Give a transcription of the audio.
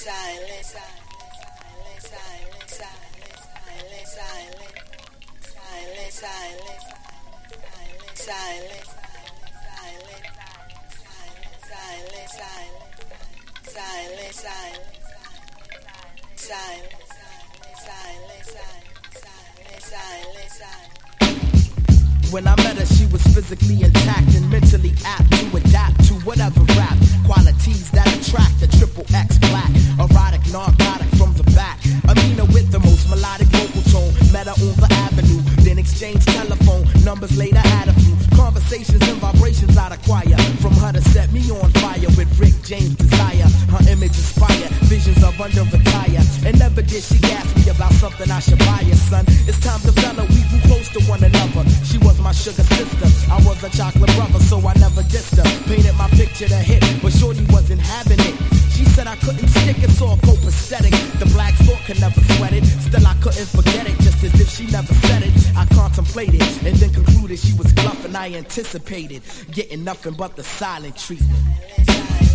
When I met her, she was physically intact and mentally apt to adapt to whatever rap qualities that attract the triple X black, erotic, narcotic from the back. Amina with the most melodic vocal tone. Met her on the avenue, then exchanged telephone numbers. Later had a few conversations and vibrations I'd acquire from her to set me on fire with Rick James' desire. Her image inspired visions of under retire, and never did she ask me about something I should buy her, son. It's time to develop. We grew close to one another. She was my sugar sister, I was a chocolate brother, so I never dissed her. Painted my picture to hit, but shorty wasn't having it. She said I couldn't stick it, so I go prosthetic. The black thought could never sweat it, still I couldn't forget it, just as if she never said it. I contemplated, and then concluded she was bluffing. I anticipated getting nothing but the silent treatment.